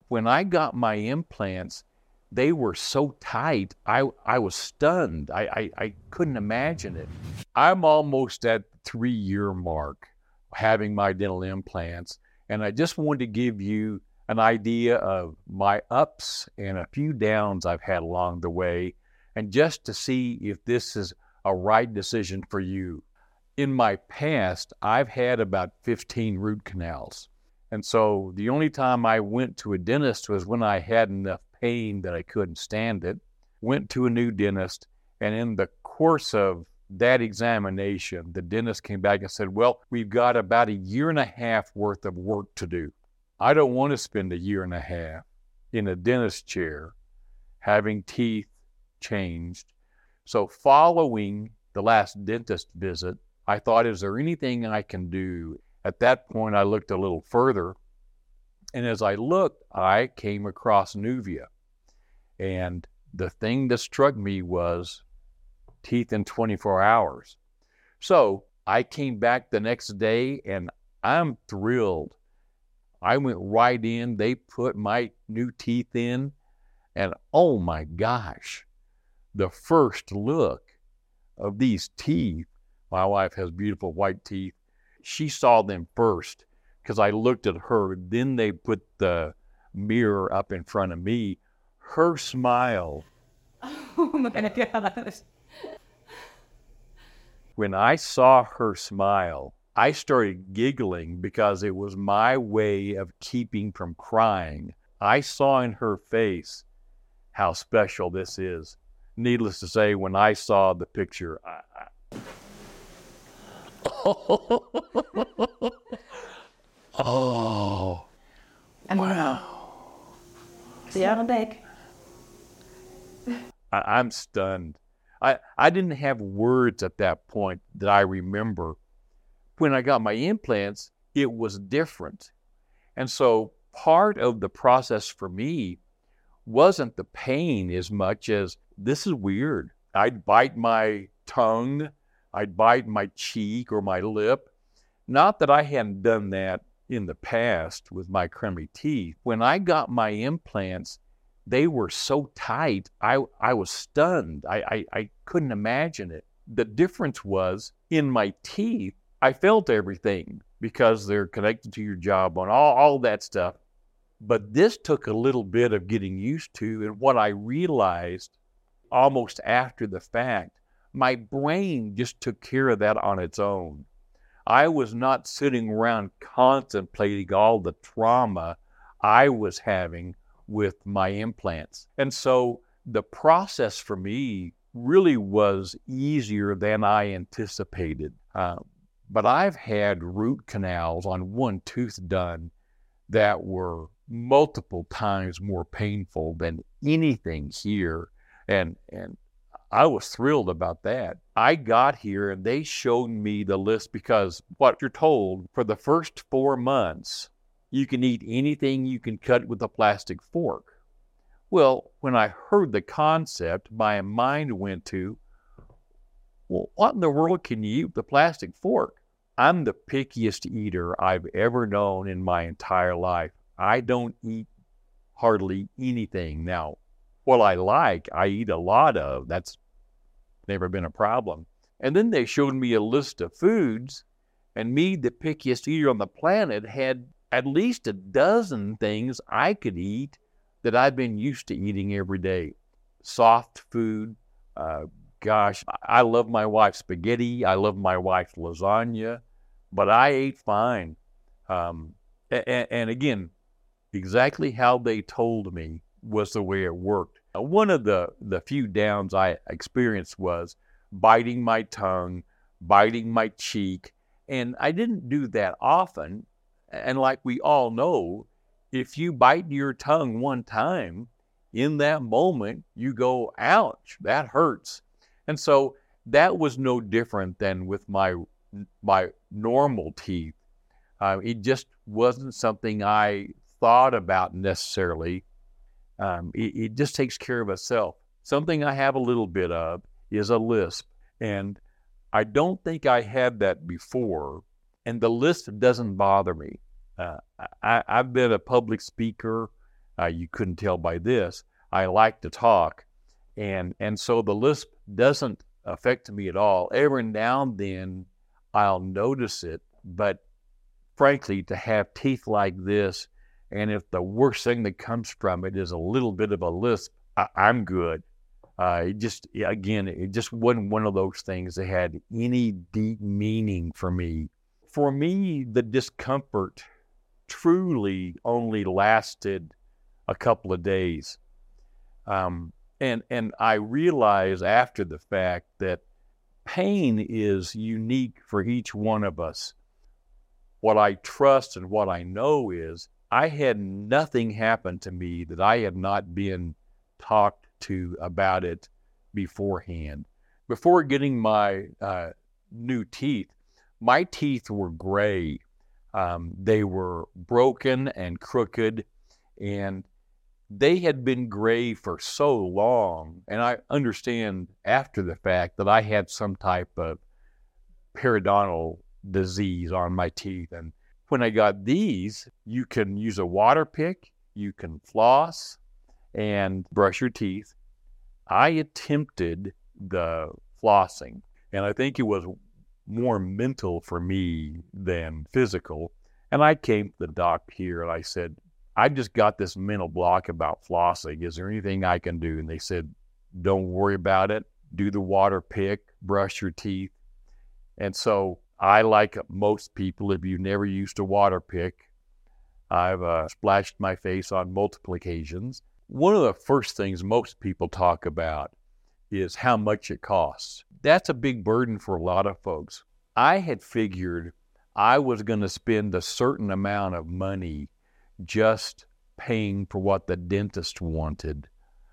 when I got my implants, they were so tight, I was stunned. I couldn't imagine it. I'm almost at the 3-year mark having my dental implants, and I just wanted to give you an idea of my ups and a few downs I've had along the way, and just to see if this is a right decision for you. In my past, I've had about 15 root canals. And so the only time I went to a dentist was when I had enough pain that I couldn't stand it. Went to a new dentist, and in the course of that examination, the dentist came back and said, well, we've got about 1.5 years worth of work to do. I don't want to spend 1.5 years in a dentist chair having teeth changed. So following the last dentist visit, I thought, is there anything I can do? At that point, I looked a little further, and as I looked, I came across Nuvia. And the thing that struck me was teeth in 24 hours. So I came back the next day, and I'm thrilled. I went right in, they put my new teeth in, and oh my gosh, the first look of these teeth, my wife has beautiful white teeth, she saw them first because I looked at her. Then they put the mirror up in front of me. Her smile. Oh my gosh. When I saw her smile, I started giggling because it was my way of keeping from crying. I saw in her face how special this is. Needless to say, when I saw the picture, oh, wow. See you on back. I'm stunned. I didn't have words at that point that I remember. When I got my implants, it was different. And so part of the process for me wasn't the pain as much as, this is weird. I'd bite my tongue, I'd bite my cheek or my lip. Not that I hadn't done that in the past with my crummy teeth. When I got my implants, they were so tight, I was stunned. I couldn't imagine it. The difference was in my teeth, I felt everything because they're connected to your jawbone, all that stuff. But this took a little bit of getting used to, and what I realized almost after the fact, my brain just took care of that on its own. I was not sitting around contemplating all the trauma I was having with my implants. And so the process for me really was easier than I anticipated. But I've had root canals on one tooth done that were multiple times more painful than anything here. And I was thrilled about that. I got here and they showed me the list because what you're told for the first 4 months, you can eat anything you can cut with a plastic fork. Well, when I heard the concept, my mind went to, well, what in the world can you eat with a plastic fork? I'm the pickiest eater I've ever known in my entire life. I don't eat hardly anything. Now, what I like, I eat a lot of. That's never been a problem. And then they showed me a list of foods, and me, the pickiest eater on the planet, had at least a dozen things I could eat that I've been used to eating every day. Soft food. Gosh, I love my wife's spaghetti. I love my wife's lasagna, but I ate fine. And again, exactly how they told me was the way it worked. One of the few downs I experienced was biting my tongue, biting my cheek, and I didn't do that often. And like we all know, if you bite your tongue one time, in that moment, you go, ouch, that hurts. And so that was no different than with my normal teeth. It just wasn't something I thought about necessarily. It just takes care of itself. Something I have a little bit of is a lisp. And I don't think I had that before. And the lisp doesn't bother me. I've been a public speaker You couldn't tell by this. I like to talk. And so the lisp doesn't affect me at all. Every now and then I'll notice it, but frankly, to have teeth like this, and if the worst thing that comes from it is a little bit of a lisp, I'm good. It just wasn't one of those things that had any deep meaning for me. For me, the discomfort truly only lasted a couple of days. And I realize after the fact that pain is unique for each one of us. What I trust and what I know is I had nothing happen to me that I had not been talked to about it beforehand. Before getting my new teeth, my teeth were gray. They were broken and crooked, and they had been gray for so long. And I understand after the fact that I had some type of periodontal disease on my teeth. And when I got these, you can use a water pick, you can floss and brush your teeth. I attempted the flossing, and I think it was more mental for me than physical. And I came to the doc here and I said, I just got this mental block about flossing. Is there anything I can do? And they said, don't worry about it. Do the water pick, brush your teeth. And so I, like most people, if you've never used a water pick, I've splashed my face on multiple occasions. One of the first things most people talk about is how much it costs. That's a big burden for a lot of folks. I had figured I was going to spend a certain amount of money just paying for what the dentist wanted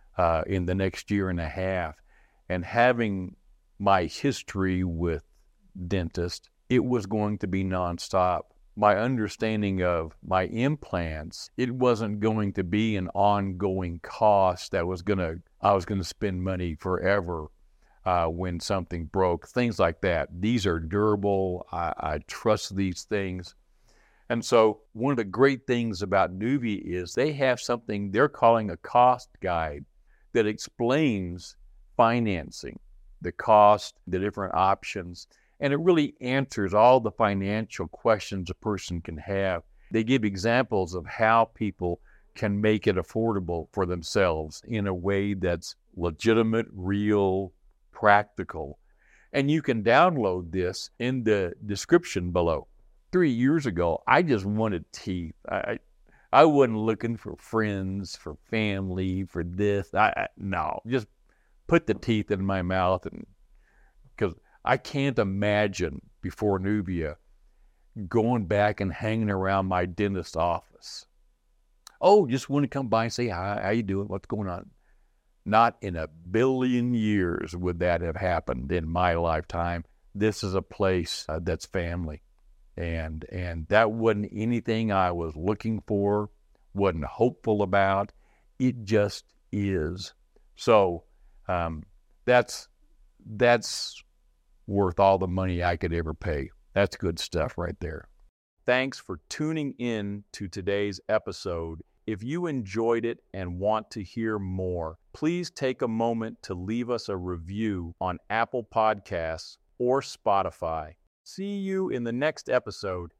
in the next year and a half. And having my history with dentist, it was going to be nonstop. My understanding of my implants, it wasn't going to be an ongoing cost that I was going to spend money forever when something broke, things like that. These are durable. I trust these things. And so one of the great things about Nuvia is they have something they're calling a cost guide that explains financing, the cost, the different options, and it really answers all the financial questions a person can have. They give examples of how people can make it affordable for themselves in a way that's legitimate, real, practical. And you can download this in the description below. 3 years ago, I just wanted teeth. I wasn't looking for friends, for family, for this. No, just put the teeth in my mouth, and because I can't imagine before Nuvia going back and hanging around my dentist's office. Oh, just want to come by and say hi. How you doing? What's going on? Not in a billion years would that have happened in my lifetime. This is a place that's family. And that wasn't anything I was looking for, wasn't hopeful about. It just is. So that's worth all the money I could ever pay. That's good stuff right there. Thanks for tuning in to today's episode. If you enjoyed it and want to hear more, please take a moment to leave us a review on Apple Podcasts or Spotify. See you in the next episode.